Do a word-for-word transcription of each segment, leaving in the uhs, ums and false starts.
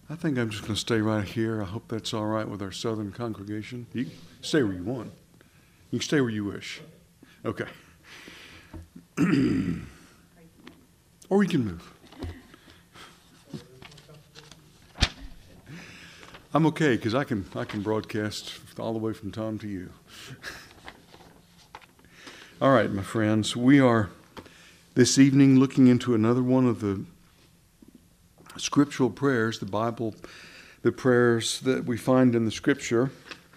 I think I'm just going to stay right here. I hope that's all right with our southern congregation. You can stay where you want. You can stay where you wish. Okay. Or we can move. I'm okay because I can I can broadcast all the way from Tom to you. All right, my friends, we are this evening looking into another one of the scriptural prayers, the Bible, the prayers that we find in the Scripture.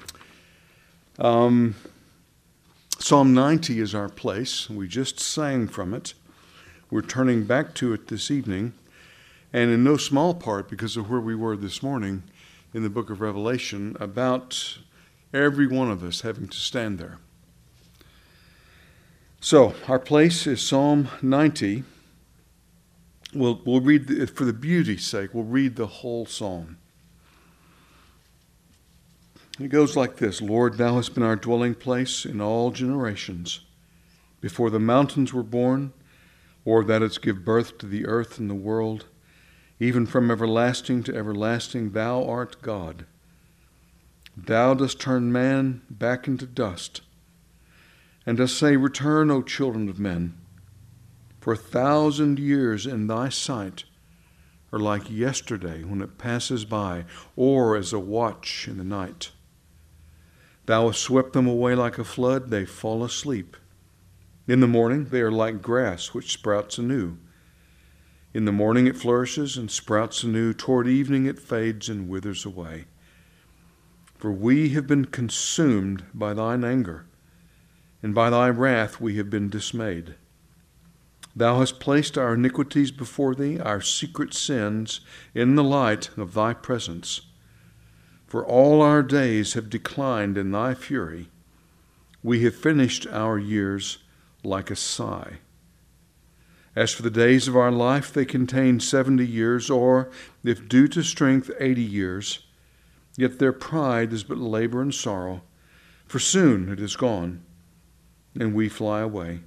Um, Psalm ninety is our place. We just sang from it. We're turning back to it this evening, and in no small part because of where we were this morning in the book of Revelation, about every one of us having to stand there. So, our place is Psalm ninety. We'll, we'll read, the, for the beauty's sake, we'll read the whole psalm. It goes like this: Lord, thou hast been our dwelling place in all generations. Before the mountains were born, or thou didst give birth to the earth and the world, even from everlasting to everlasting, thou art God. Thou dost turn man back into dust, and dost say, Return, O children of men. For a thousand years in thy sight are like yesterday when it passes by, or as a watch in the night. Thou hast swept them away like a flood, they fall asleep. In the morning they are like grass which sprouts anew. In the morning it flourishes and sprouts anew. Toward evening it fades and withers away. For we have been consumed by thine anger, and by thy wrath we have been dismayed. Thou hast placed our iniquities before thee, our secret sins in the light of thy presence. For all our days have declined in thy fury. We have finished our years like a sigh. As for the days of our life, they contain seventy years, or, if due to strength, eighty years. Yet their pride is but labor and sorrow, for soon it is gone, and we fly away.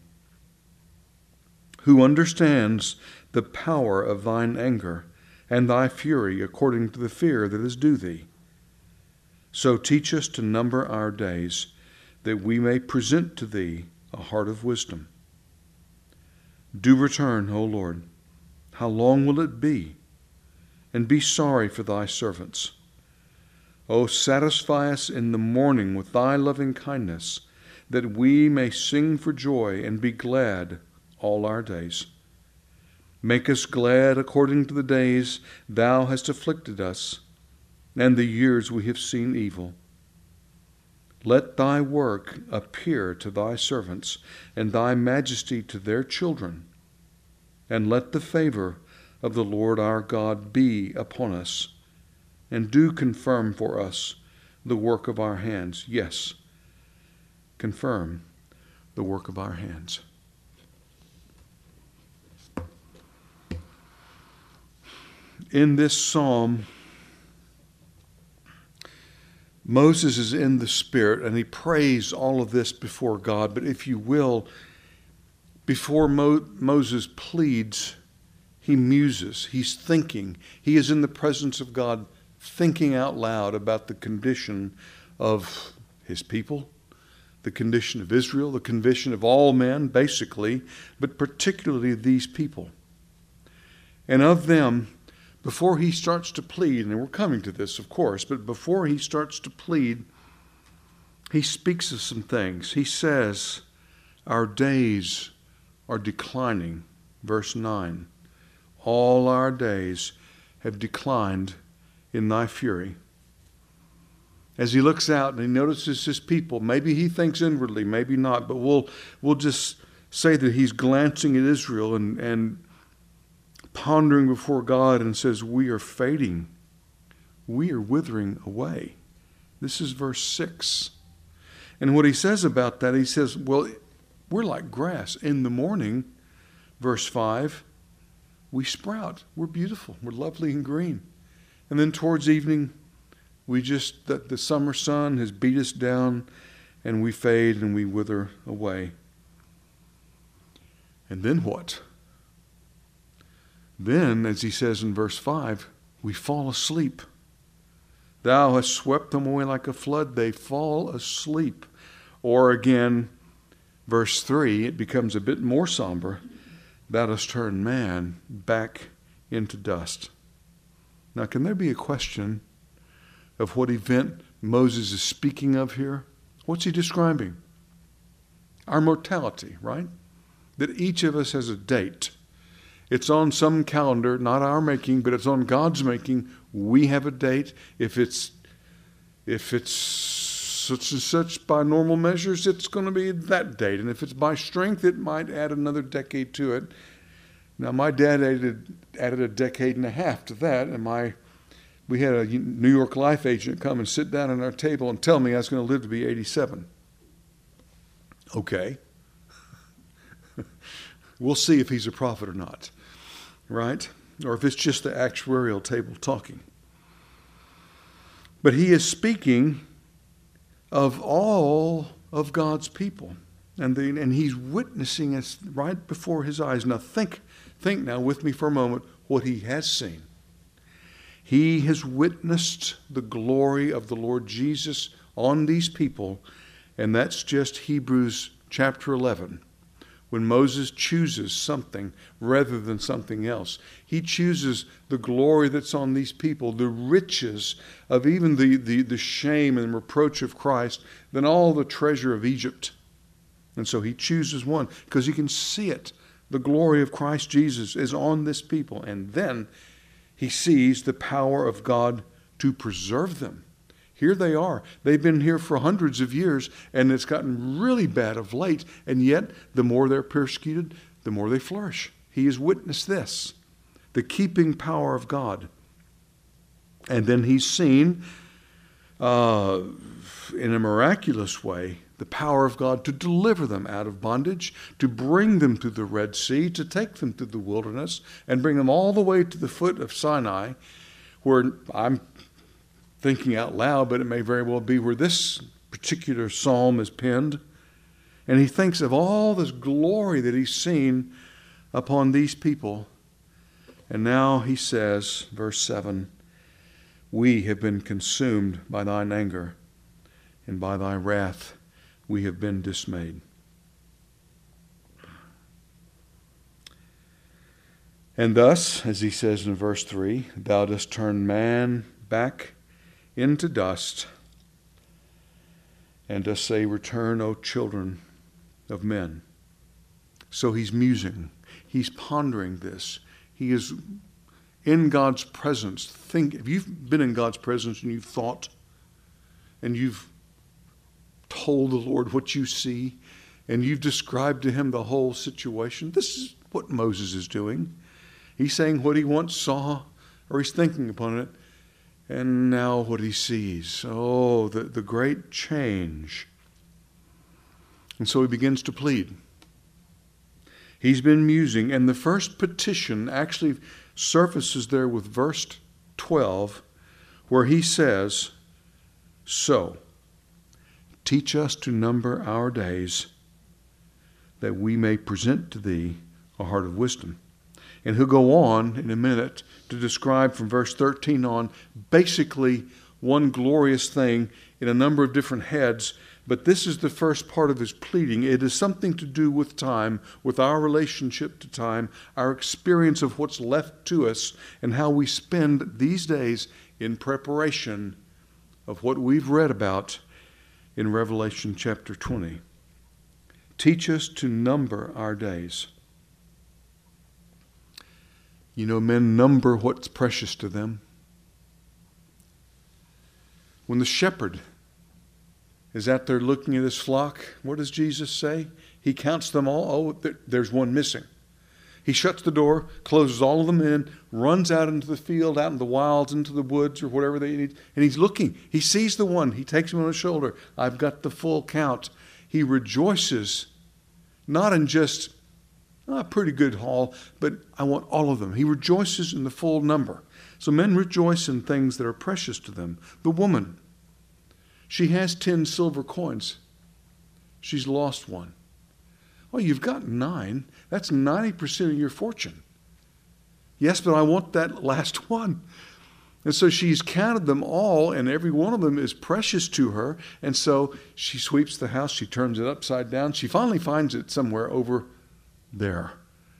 Who understands the power of thine anger and thy fury according to the fear that is due thee? So teach us to number our days, that we may present to thee a heart of wisdom. Do return, O Lord. How long will it be? And be sorry for thy servants. O satisfy us in the morning with thy loving kindness, that we may sing for joy and be glad all our days. Make us glad according to the days thou hast afflicted us, and the years we have seen evil. Let thy work appear to thy servants, and thy majesty to their children. And let the favor of the Lord our God be upon us, and do confirm for us the work of our hands. Yes, confirm the work of our hands. In this psalm, Moses is in the Spirit, and he prays all of this before God. But if you will, before Mo- Moses pleads, he muses. He's thinking. He is in the presence of God, thinking out loud about the condition of his people, the condition of Israel, the condition of all men, basically, but particularly these people. And of them, before he starts to plead, and we're coming to this, of course, but before he starts to plead, he speaks of some things. He says, our days are declining. Verse nine, all our days have declined in thy fury. As he looks out and he notices his people, maybe he thinks inwardly, maybe not, but we'll we'll just say that he's glancing at Israel and, and pondering before God and says, we are fading. We are withering away. This is verse six. And what he says about that, he says, well, we're like grass. In the morning, verse five, we sprout. We're beautiful. We're lovely and green. And then towards evening, we just, the, the summer sun has beat us down and we fade and we wither away. And then what? Then, as he says in verse five, we fall asleep. Thou hast swept them away like a flood. They fall asleep. Or again, verse three, it becomes a bit more somber. Thou dost turn man back into dust. Now, can there be a question of what event Moses is speaking of here? What's he describing? Our mortality, right? That each of us has a date. It's on some calendar, not our making, but it's on God's making. We have a date. If it's if it's such and such by normal measures, it's going to be that date. And if it's by strength, it might add another decade to it. Now, my dad added, added a decade and a half to that, and my we had a New York Life agent come and sit down at our table and tell me I was going to live to be eighty-seven. Okay. We'll see if he's a prophet or not, right? Or if it's just the actuarial table talking. But he is speaking of all of God's people. And, the, and he's witnessing us right before his eyes. Now think, think now with me for a moment what he has seen. He has witnessed the glory of the Lord Jesus on these people. And that's just Hebrews chapter eleven. When Moses chooses something rather than something else. He chooses the glory that's on these people, the riches of even the, the, the shame and reproach of Christ, than all the treasure of Egypt. And so he chooses one because he can see it. The glory of Christ Jesus is on this people. And then he sees the power of God to preserve them. Here they are. They've been here for hundreds of years, and it's gotten really bad of late. And yet, the more they're persecuted, the more they flourish. He has witnessed this, the keeping power of God. And then he's seen, uh, in a miraculous way, the power of God to deliver them out of bondage, to bring them to the Red Sea, to take them to the wilderness, and bring them all the way to the foot of Sinai, where I'm thinking out loud, but it may very well be where this particular psalm is penned. And he thinks of all this glory that he's seen upon these people. And now he says, verse seven, we have been consumed by thine anger, and by thy wrath we have been dismayed. And thus, as he says in verse three, thou dost turn man back into dust, and dost say, return, O children of men. So he's musing. He's pondering this. He is in God's presence. Think, if you've been in God's presence and you've thought, and you've told the Lord what you see, and you've described to him the whole situation, this is what Moses is doing. He's saying what he once saw, or he's thinking upon it, and now what he sees. Oh, the, the great change. And so he begins to plead. He's been musing, and the first petition actually surfaces there with verse twelve, where he says, so, teach us to number our days, that we may present to thee a heart of wisdom. And he'll go on in a minute to describe from verse thirteen on basically one glorious thing in a number of different heads. But this is the first part of his pleading. It is something to do with time, with our relationship to time, our experience of what's left to us, and how we spend these days in preparation of what we've read about in Revelation chapter twenty. Teach us to number our days. You know, men number what's precious to them. When the shepherd is out there looking at his flock, what does Jesus say? He counts them all. Oh, there, there's one missing. He shuts the door, closes all of them in, runs out into the field, out in the wilds, into the woods or whatever they need. And he's looking. He sees the one. He takes him on his shoulder. I've got the full count. He rejoices, not in just a pretty good haul, but I want all of them. He rejoices in the full number. So men rejoice in things that are precious to them. The woman, she has ten silver coins. She's lost one. Well, you've got nine. That's ninety percent of your fortune. Yes, but I want that last one. And so she's counted them all, and every one of them is precious to her. And so she sweeps the house, she turns it upside down. She finally finds it somewhere over there.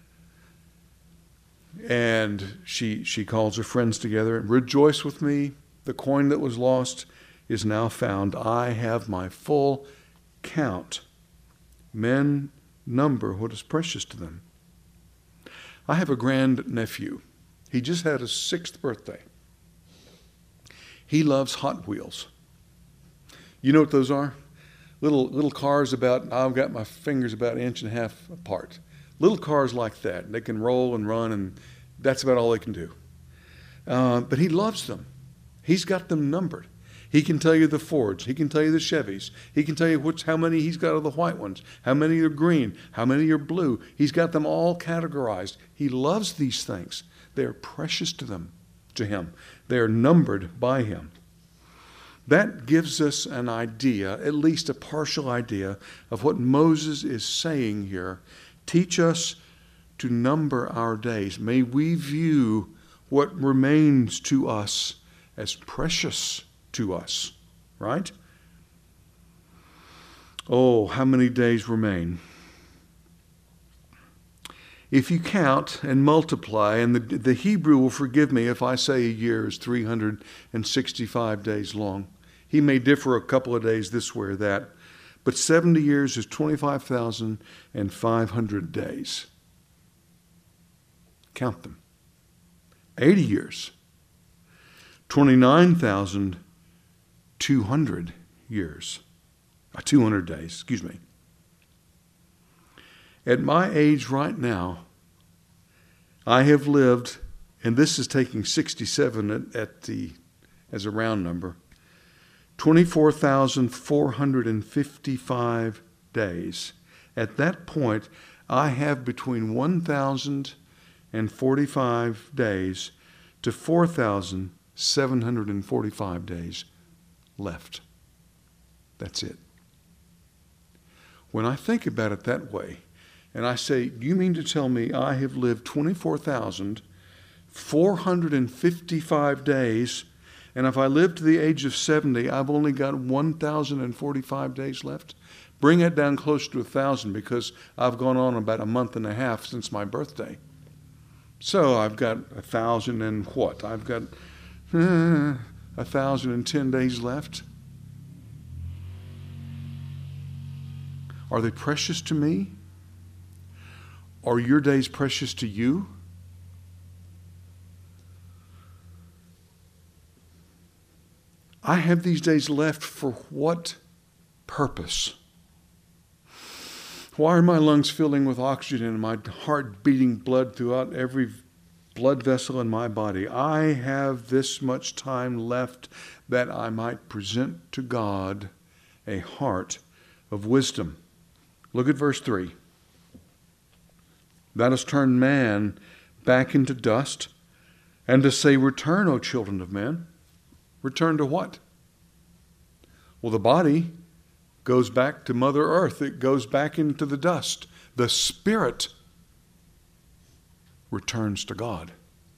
And she she calls her friends together and rejoice with me. The coin that was lost is now found. I have my full count. Men number what is precious to them. I have a grand nephew. He just had his sixth birthday. He loves Hot Wheels. You know what those are? Little little cars about, I've got my fingers about an inch and a half apart. Little cars like that. They can roll and run, and that's about all they can do. Uh, but he loves them. He's got them numbered. He can tell you the Fords. He can tell you the Chevys. He can tell you which, how many he's got of the white ones, how many are green, how many are blue. He's got them all categorized. He loves these things. They are precious to them, to him. They are numbered by him. That gives us an idea, at least a partial idea, of what Moses is saying here. Teach us to number our days. May we view what remains to us as precious to us, right? Oh, how many days remain? If you count and multiply, and the, the Hebrew will forgive me if I say a year is three hundred sixty-five days long. He may differ a couple of days this way or that, but seventy years is twenty-five thousand five hundred days. Count them. eighty years, twenty-nine thousand two hundred years. Uh, two hundred days, excuse me. At my age right now, I have lived, and this is taking sixty-seven at, at the as a round number, twenty-four thousand four hundred fifty-five days. At that point, I have between one thousand forty-five days to four thousand seven hundred forty-five days left. That's it. When I think about it that way, and I say, do you mean to tell me I have lived twenty-four thousand four hundred fifty-five days, and if I live to the age of seventy, I've only got one thousand forty-five days left? Bring it down close to one thousand, because I've gone on about a month and a half since my birthday. So I've got one thousand and what? I've got uh, one thousand ten days left. Are they precious to me? Are your days precious to you? I have these days left for what purpose? Why are my lungs filling with oxygen and my heart beating blood throughout every blood vessel in my body? I have this much time left that I might present to God a heart of wisdom. Look at verse three. Thou dost turn man back into dust, and to say, return, O children of men. Return to what? Well, the body goes back to Mother Earth. It goes back into the dust. The spirit returns to God.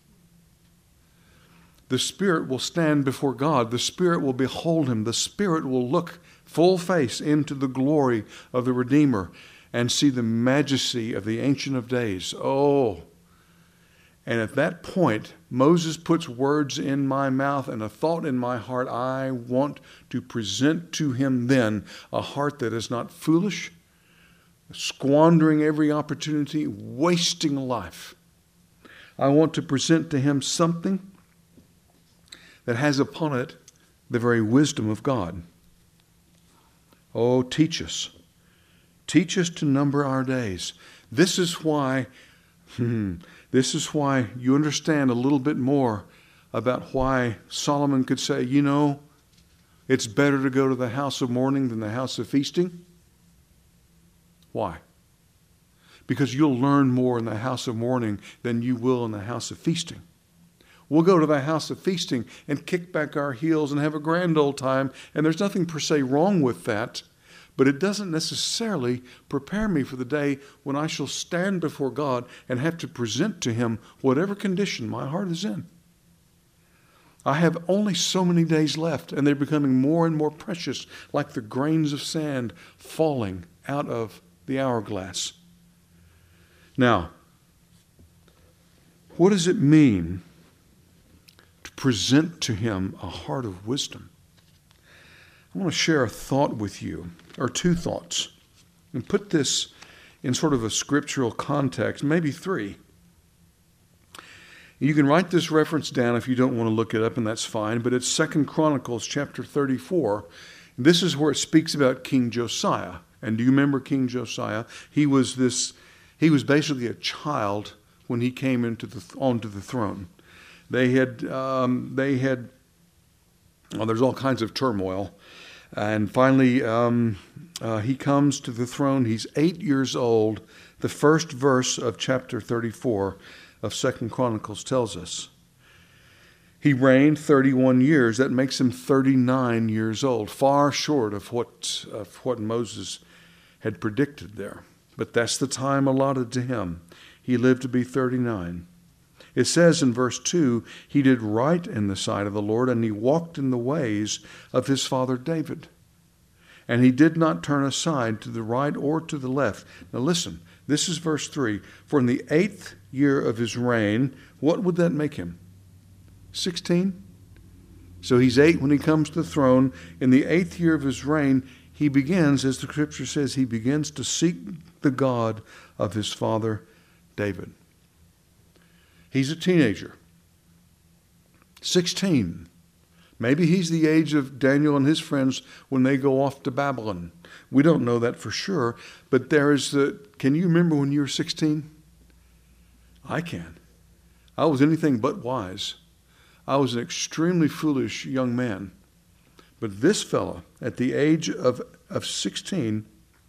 The spirit will stand before God. The spirit will behold him. The spirit will look full face into the glory of the Redeemer and see the majesty of the Ancient of Days. Oh, and at that point, Moses puts words in my mouth and a thought in my heart. I want to present to him then a heart that is not foolish, squandering every opportunity, wasting life. I want to present to him something that has upon it the very wisdom of God. Oh, teach us. Teach us to number our days. This is why, hmm, this is why you understand a little bit more about why Solomon could say, you know, it's better to go to the house of mourning than the house of feasting. Why? Because you'll learn more in the house of mourning than you will in the house of feasting. We'll go to the house of feasting and kick back our heels and have a grand old time, and there's nothing per se wrong with that. But it doesn't necessarily prepare me for the day when I shall stand before God and have to present to him whatever condition my heart is in. I have only so many days left, and they're becoming more and more precious, like the grains of sand falling out of the hourglass. Now, what does it mean to present to him a heart of wisdom? I want to share a thought with you, or two thoughts, and put this in sort of a scriptural context, maybe three. You can write this reference down if you don't want to look it up, and that's fine, but it's Second Chronicles chapter thirty-four. This is where it speaks about King Josiah. And do you remember King Josiah? He was this, he was basically a child when he came into the onto the throne. They had, um, they had, well, there's all kinds of turmoil. And finally, um, uh, he comes to the throne. He's eight years old. The first verse of chapter thirty-four of Second Chronicles tells us. He reigned thirty-one years. That makes him thirty-nine years old, far short of what, of what Moses had predicted there. But that's the time allotted to him. He lived to be thirty-nine. It says in verse two, he did right in the sight of the Lord, and he walked in the ways of his father David. And he did not turn aside to the right or to the left. Now listen, this is verse three. For in the eighth year of his reign, what would that make him? sixteen? So he's eight when he comes to the throne. In the eighth year of his reign, he begins, as the scripture says, he begins to seek the God of his father David. He's a teenager. sixteen. Maybe he's the age of Daniel and his friends when they go off to Babylon. We don't know that for sure, but there is the, can you remember when you were sixteen? I can. I was anything but wise. I was an extremely foolish young man. But this fellow, at the age of, of sixteen,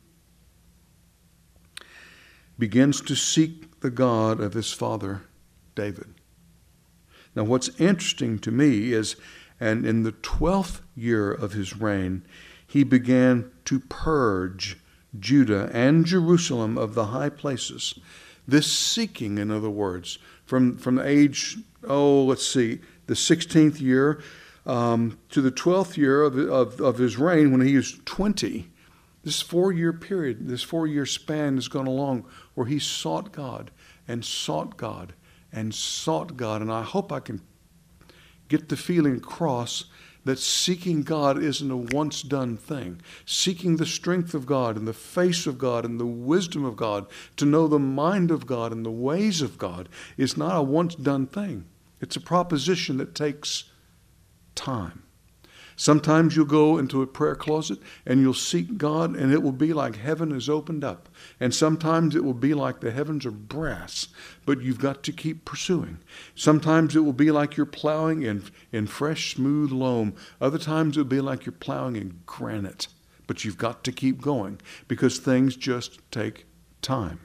begins to seek the God of his father David. Now what's interesting to me is, and in the twelfth year of his reign, he began to purge Judah and Jerusalem of the high places. This seeking, in other words, from, from the age, oh, let's see, the sixteenth year um, to the twelfth year of, of, of his reign when he was twenty, this four-year period, this four-year span has gone along where he sought God and sought God and sought God. And I hope I can get the feeling across that seeking God isn't a once-done thing. Seeking the strength of God and the face of God and the wisdom of God, to know the mind of God and the ways of God, is not a once-done thing. It's a proposition that takes time. Sometimes you'll go into a prayer closet and you'll seek God and it will be like heaven is opened up. And sometimes it will be like the heavens are brass, but you've got to keep pursuing. Sometimes it will be like you're plowing in, in fresh, smooth loam. Other times it will be like you're plowing in granite, but you've got to keep going because things just take time.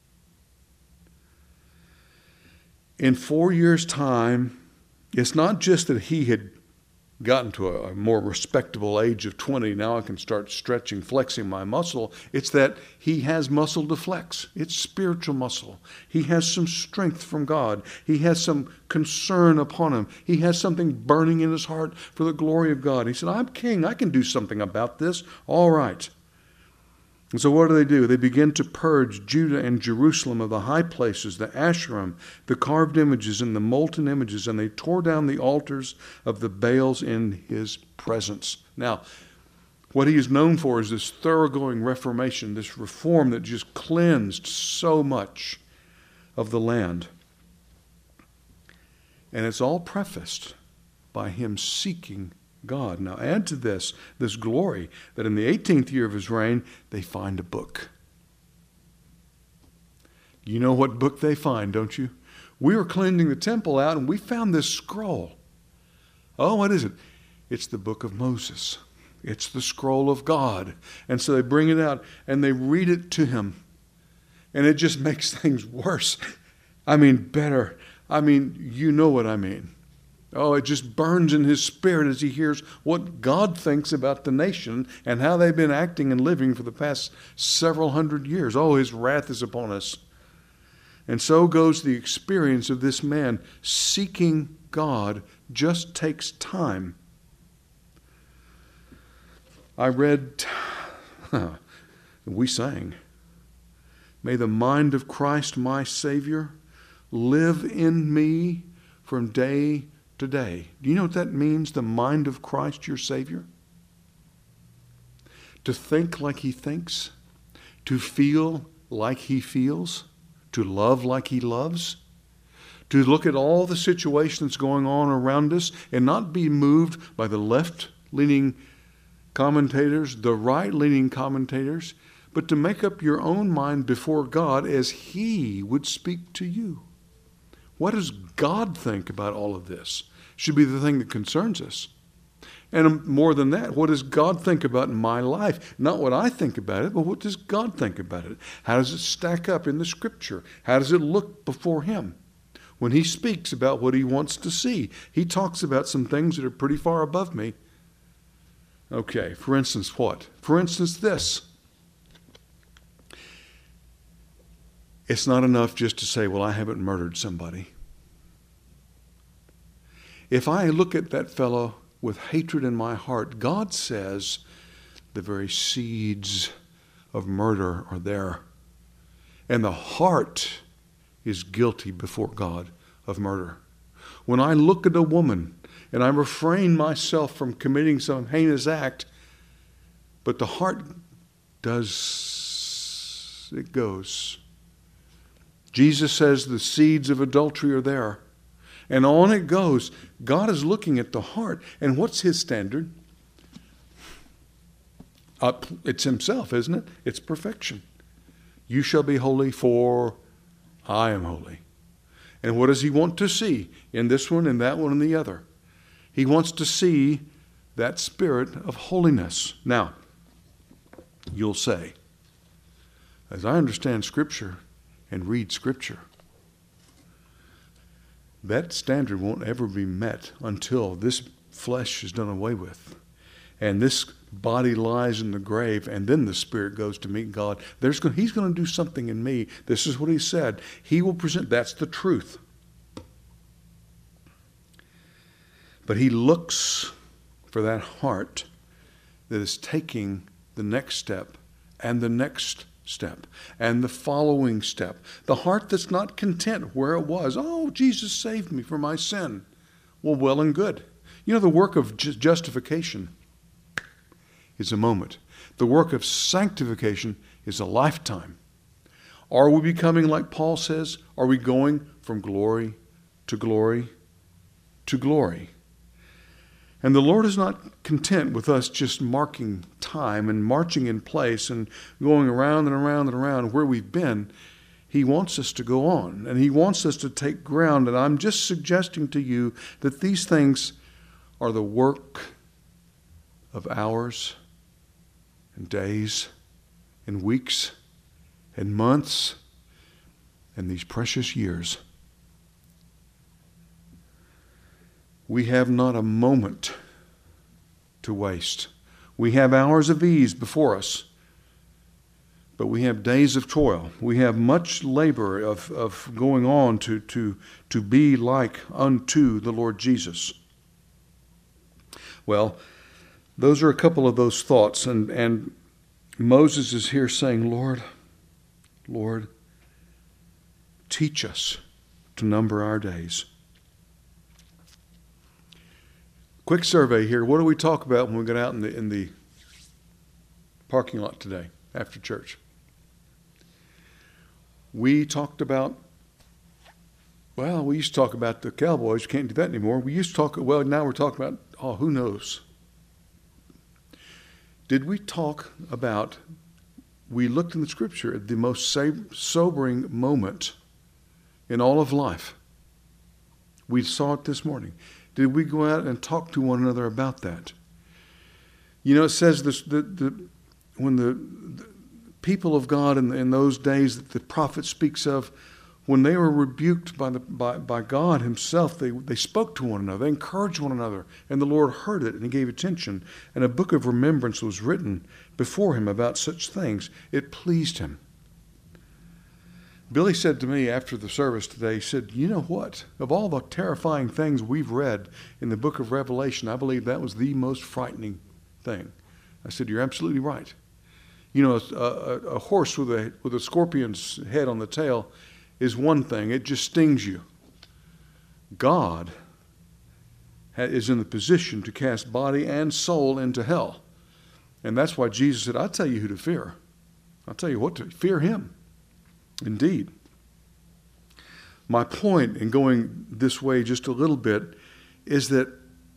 In four years' time, it's not just that he had gotten to a more respectable age of twenty, now I can start stretching, flexing my muscle. It's that he has muscle to flex. It's spiritual muscle. He has some strength from God. He has some concern upon him. He has something burning in his heart for the glory of God. He said, I'm king. I can do something about this. All right. And so what do they do? They begin to purge Judah and Jerusalem of the high places, the Asherim, the carved images, and the molten images, and they tore down the altars of the Baals in his presence. Now, what he is known for is this thoroughgoing reformation, this reform that just cleansed so much of the land. And it's all prefaced by him seeking God. Now add to this, this glory, that in the eighteenth year of his reign, they find a book. You know what book they find, don't you? We were cleansing the temple out and we found this scroll. Oh, what is it? It's the book of Moses. It's the scroll of God. And so they bring it out and they read it to him. And it just makes things worse. I mean, better. I mean, you know what I mean. Oh, it just burns in his spirit as he hears what God thinks about the nation and how they've been acting and living for the past several hundred years. Oh, his wrath is upon us. And so goes the experience of this man seeking God just takes time. I read, we sang, "May the mind of Christ my Savior live in me from day to day." Do you know what that means, the mind of Christ your Savior? To think like He thinks, to feel like He feels, to love like He loves, to look at all the situations going on around us and not be moved by the left-leaning commentators, the right-leaning commentators, but to make up your own mind before God as He would speak to you. What does God think about all of this? Should be the thing that concerns us. And more than that, what does God think about my life? Not what I think about it, but what does God think about it? How does it stack up in the Scripture? How does it look before Him? When He speaks about what He wants to see, He talks about some things that are pretty far above me. Okay, for instance, what? For instance, this. It's not enough just to say, well, I haven't murdered somebody. If I look at that fellow with hatred in my heart, God says the very seeds of murder are there. And the heart is guilty before God of murder. When I look at a woman and I refrain myself from committing some heinous act, but the heart does, it goes. Jesus says the seeds of adultery are there. And on it goes. God is looking at the heart. And what's His standard? Uh, it's Himself, isn't it? It's perfection. You shall be holy, for I am holy. And what does He want to see in this one and that one and the other? He wants to see that spirit of holiness. Now, you'll say, as I understand Scripture and read Scripture, that standard won't ever be met until this flesh is done away with. And this body lies in the grave, and then the spirit goes to meet God. There's going, he's going to do something in me. This is what He said. He will present, that's the truth. But He looks for that heart that is taking the next step and the next step and the following step. The heart that's not content where it was. Oh, Jesus saved me from my sin. Well, well and good. You know, the work of ju- justification is a moment. The work of sanctification is a lifetime. Are we becoming, like Paul says, are we going from glory to glory to glory? And the Lord is not content with us just marking time and marching in place and going around and around and around where we've been. He wants us to go on, and He wants us to take ground. And I'm just suggesting to you that these things are the work of hours and days and weeks and months and these precious years. We have not a moment to waste. We have hours of ease before us, but we have days of toil. We have much labor of, of going on to, to, to be like unto the Lord Jesus. Well, those are a couple of those thoughts, and, and Moses is here saying, Lord, Lord, teach us to number our days. Quick survey here. What do we talk about when we get out in the in the parking lot today after church? We talked about, well, we used to talk about the Cowboys. You can't do that anymore. We used to talk, well, now we're talking about, oh, who knows? Did we talk about, we looked in the Scripture at the most sobering moment in all of life. We saw it this morning. Did we go out and talk to one another about that? You know, it says this, the, the, when the, the people of God in, in those days that the prophet speaks of, when they were rebuked by, the, by, by God Himself, they, they spoke to one another, they encouraged one another, and the Lord heard it and He gave attention. And a book of remembrance was written before Him about such things. It pleased Him. Billy said to me after the service today, he said, you know what? Of all the terrifying things we've read in the book of Revelation, I believe that was the most frightening thing. I said, you're absolutely right. You know, a, a, a horse with a, with a scorpion's head on the tail is one thing. It just stings you. God is in the position to cast body and soul into hell. And that's why Jesus said, I'll tell you who to fear. I'll tell you what to fear him. Indeed. My point in going this way just a little bit is that,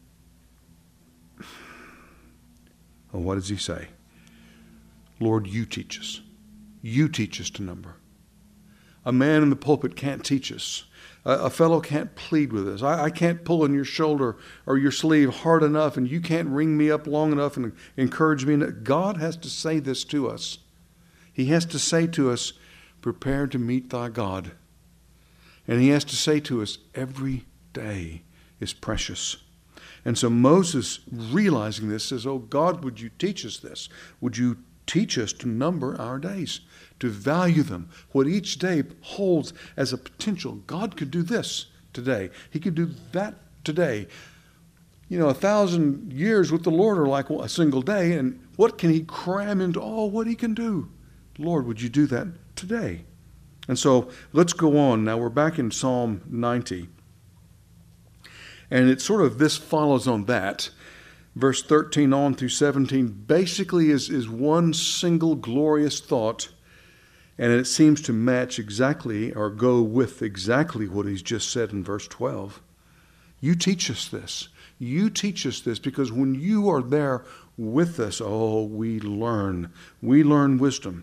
oh, what does he say? Lord, you teach us. You teach us to number. A man in the pulpit can't teach us. A, a fellow can't plead with us. I, I can't pull on your shoulder or your sleeve hard enough, and you can't ring me up long enough and encourage me. God has to say this to us. He has to say to us, prepare to meet thy God. And he has to say to us, every day is precious. And so Moses, realizing this, says, oh God, would you teach us this? Would you teach us to number our days, to value them, what each day holds as a potential? God could do this today. He could do that today. You know, a thousand years with the Lord are like a single day, and what can he cram into all what he can do? Lord, would you do that today? And so let's go on. Now we're back in Psalm ninety. And it's sort of, this follows on that. Verse thirteen on through seventeen basically is, is one single glorious thought. And it seems to match exactly or go with exactly what he's just said in verse twelve. You teach us this. You teach us this, because when you are there with us, oh, we learn. We learn wisdom.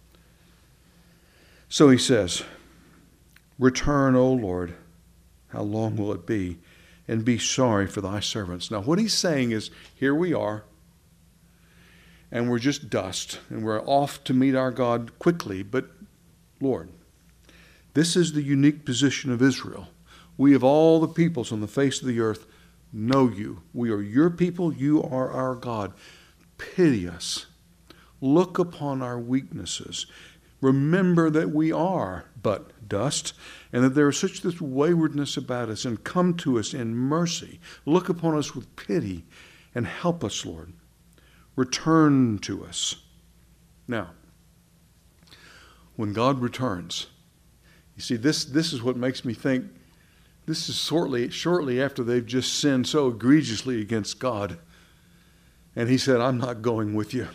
So he says, return, O Lord, how long will it be? And be sorry for thy servants. Now what he's saying is, here we are, and we're just dust, and we're off to meet our God quickly. But Lord, this is the unique position of Israel. We of all the peoples on the face of the earth know you. We are your people. You are our God. Pity us. Look upon our weaknesses. Remember that we are but dust, and that there is such this waywardness about us, and come to us in mercy. Look upon us with pity, and help us, Lord. Return to us. Now, when God returns, you see, this, this is what makes me think, this is shortly, shortly after they've just sinned so egregiously against God. And he said, I'm not going with you.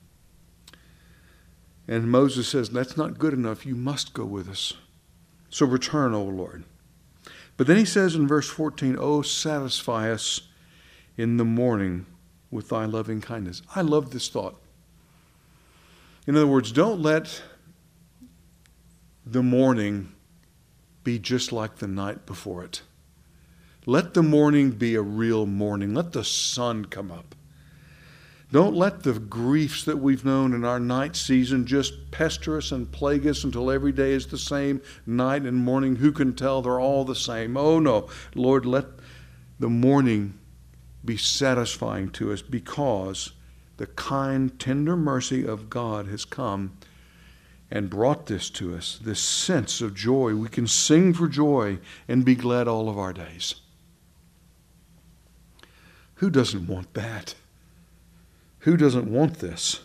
And Moses says, that's not good enough. You must go with us. So return, O Lord. But then he says in verse fourteen, oh, satisfy us in the morning with thy loving kindness. I love this thought. In other words, don't let the morning be just like the night before it. Let the morning be a real morning. Let the sun come up. Don't let the griefs that we've known in our night season just pester us and plague us until every day is the same, night and morning. Who can tell? They're all the same. Oh no, Lord, let the morning be satisfying to us, because the kind, tender mercy of God has come and brought this to us, this sense of joy. We can sing for joy and be glad all of our days. Who doesn't want that? Who doesn't want this?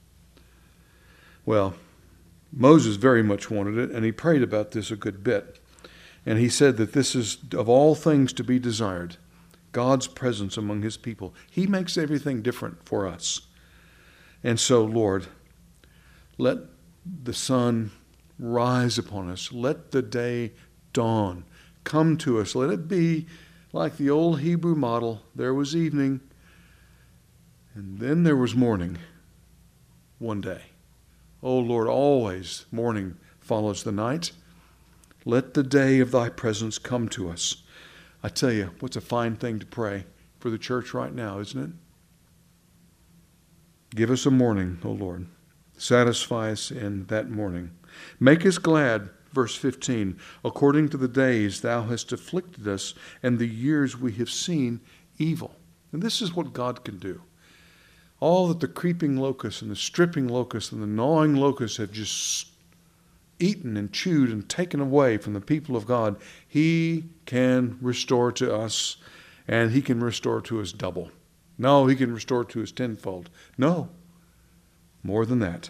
Well, Moses very much wanted it, and he prayed about this a good bit. And he said that this is of all things to be desired, God's presence among his people. He makes everything different for us. And so, Lord, let the sun rise upon us. Let the day dawn. Come to us. Let it be like the old Hebrew model. There was evening, and then there was morning one day. Oh Lord, always morning follows the night. Let the day of thy presence come to us. I tell you, what's a fine thing to pray for the church right now, isn't it? Give us a morning, O Lord. Satisfy us in that morning. Make us glad, verse fifteen, according to the days thou hast afflicted us and the years we have seen evil. And this is what God can do. All that the creeping locust and the stripping locust and the gnawing locust have just eaten and chewed and taken away from the people of God, he can restore to us, and he can restore to us double. No, he can restore to us tenfold. No, more than that.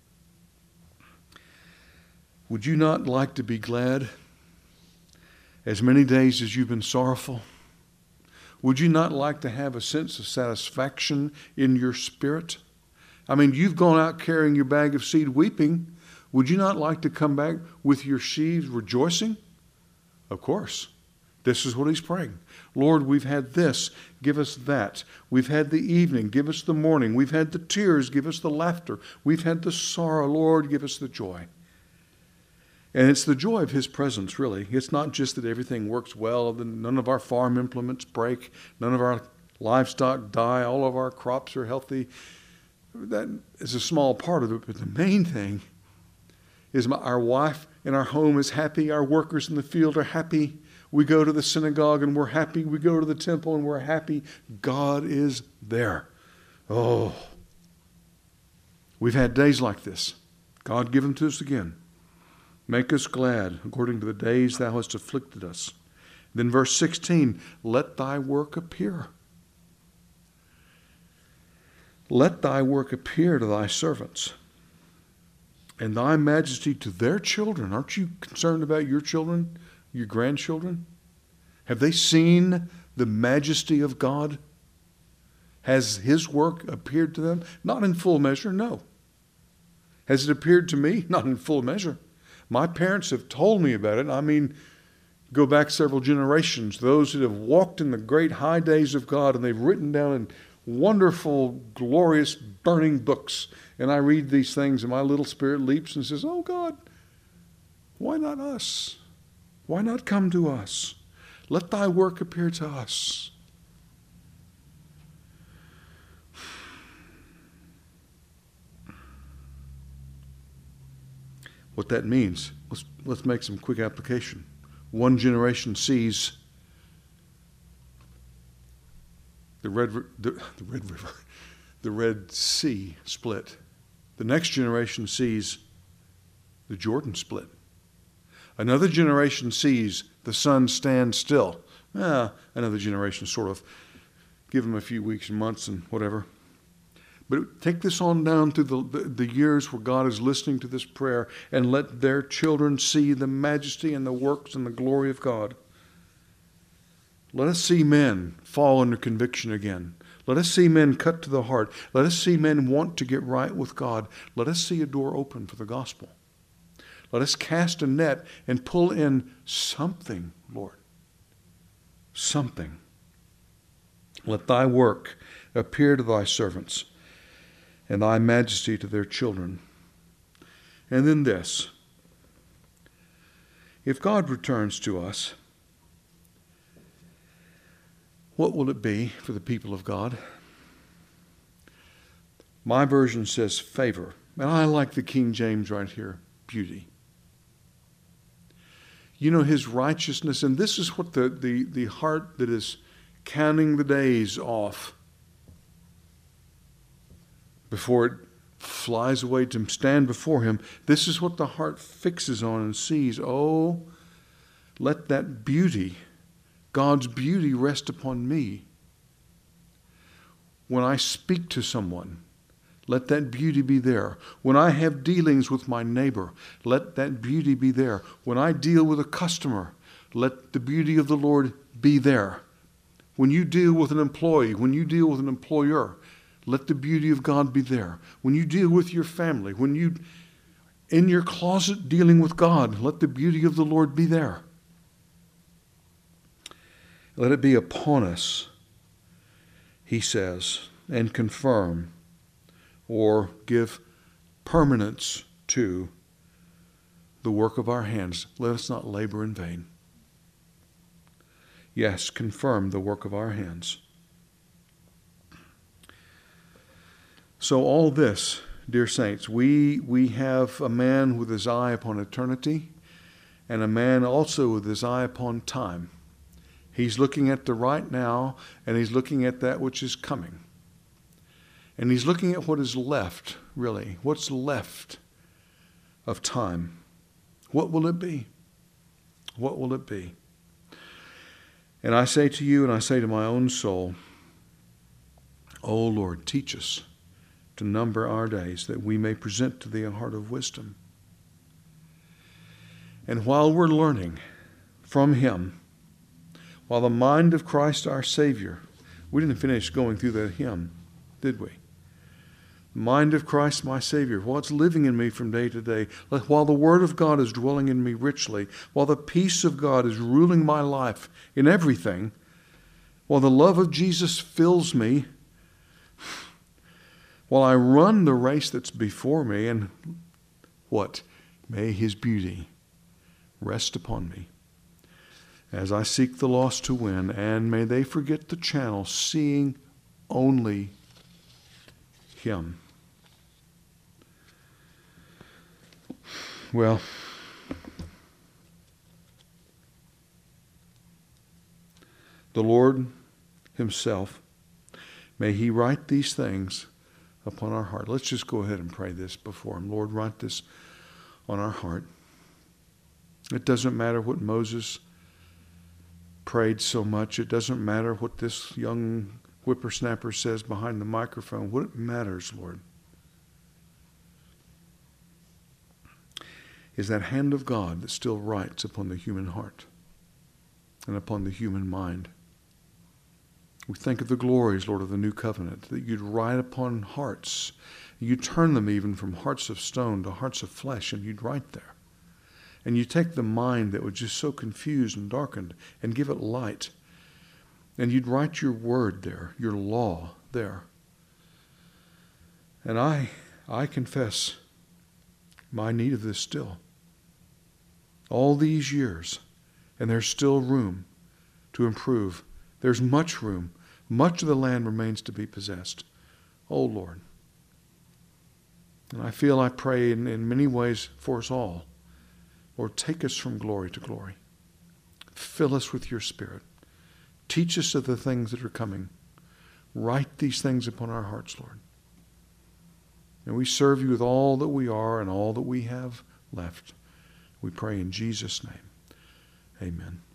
Would you not like to be glad as many days as you've been sorrowful? Would you not like to have a sense of satisfaction in your spirit? I mean, you've gone out carrying your bag of seed weeping. Would you not like to come back with your sheaves rejoicing? Of course. This is what he's praying. Lord, we've had this. Give us that. We've had the evening. Give us the morning. We've had the tears. Give us the laughter. We've had the sorrow. Lord, give us the joy. And it's the joy of his presence, really. It's not just that everything works well, that none of our farm implements break, none of our livestock die, all of our crops are healthy. That is a small part of it, but the main thing is my, our wife in our home is happy, our workers in the field are happy, we go to the synagogue and we're happy, we go to the temple and we're happy. God is there. Oh, we've had days like this. God, give them to us again. Make us glad according to the days thou hast afflicted us. Then verse sixteen, let thy work appear. Let thy work appear to thy servants, and thy majesty to their children. Aren't you concerned about your children, your grandchildren? Have they seen the majesty of God? Has his work appeared to them? Not in full measure, no. Has it appeared to me? Not in full measure. My parents have told me about it. I mean, go back several generations. Those that have walked in the great high days of God, and they've written down in wonderful, glorious, burning books. And I read these things, and my little spirit leaps and says, oh God, why not us? Why not come to us? Let thy work appear to us. What that means, let's, let's make some quick application. One generation sees the Red, the, the Red River, the Red Sea split. The next generation sees the Jordan split. Another generation sees the sun stand still. Ah, another generation sort of give them a few weeks and months and whatever. But take this on down through the, the, the years where God is listening to this prayer, and let their children see the majesty and the works and the glory of God. Let us see men fall under conviction again. Let us see men cut to the heart. Let us see men want to get right with God. Let us see a door open for the gospel. Let us cast a net and pull in something, Lord. Something. Let thy work appear to thy servants, and thy majesty to their children. And then this. If God returns to us, what will it be for the people of God? My version says favor. And I like the King James right here, beauty. You know, his righteousness, and this is what the, the, the heart that is counting the days off before it flies away to stand before him, this is what the heart fixes on and sees. Oh, let that beauty, God's beauty, rest upon me. When I speak to someone, let that beauty be there. When I have dealings with my neighbor, let that beauty be there. When I deal with a customer, let the beauty of the Lord be there. When you deal with an employee, when you deal with an employer, let the beauty of God be there. When you deal with your family, when you, in your closet dealing with God, let the beauty of the Lord be there. Let it be upon us, he says, and confirm or give permanence to the work of our hands. Let us not labor in vain. Yes, confirm the work of our hands. So all this, dear saints, we, we have a man with his eye upon eternity, and a man also with his eye upon time. He's looking at the right now, and he's looking at that which is coming. And he's looking at what is left, really, what's left of time. What will it be? What will it be? And I say to you, and I say to my own soul, O Lord, teach us to number our days, that we may present to thee a heart of wisdom. And while we're learning from him, while the mind of Christ our Savior, we didn't finish going through that hymn, did we? The mind of Christ my Savior, while it's living in me from day to day, while the Word of God is dwelling in me richly, while the peace of God is ruling my life in everything, while the love of Jesus fills me, while I run the race that's before me, and what? May his beauty rest upon me as I seek the lost to win, and may they forget the channel, seeing only him. Well, the Lord himself, may he write these things upon our heart. Let's just go ahead and pray this before him. Lord, write this on our heart. It doesn't matter what Moses prayed so much. It doesn't matter what this young whippersnapper says behind the microphone. What matters, Lord, is that hand of God that still writes upon the human heart and upon the human mind. We think of the glories, Lord, of the new covenant, that you'd write upon hearts. You'd turn them even from hearts of stone to hearts of flesh, and you'd write there. And you take the mind that was just so confused and darkened and give it light. And you'd write your word there, your law there. And I, I confess my need of this still. All these years, and there's still room to improve. There's much room. Much of the land remains to be possessed. Oh, Lord. And I feel I pray in, in many ways for us all. Lord, take us from glory to glory. Fill us with your Spirit. Teach us of the things that are coming. Write these things upon our hearts, Lord. And we serve you with all that we are and all that we have left. We pray in Jesus' name. Amen.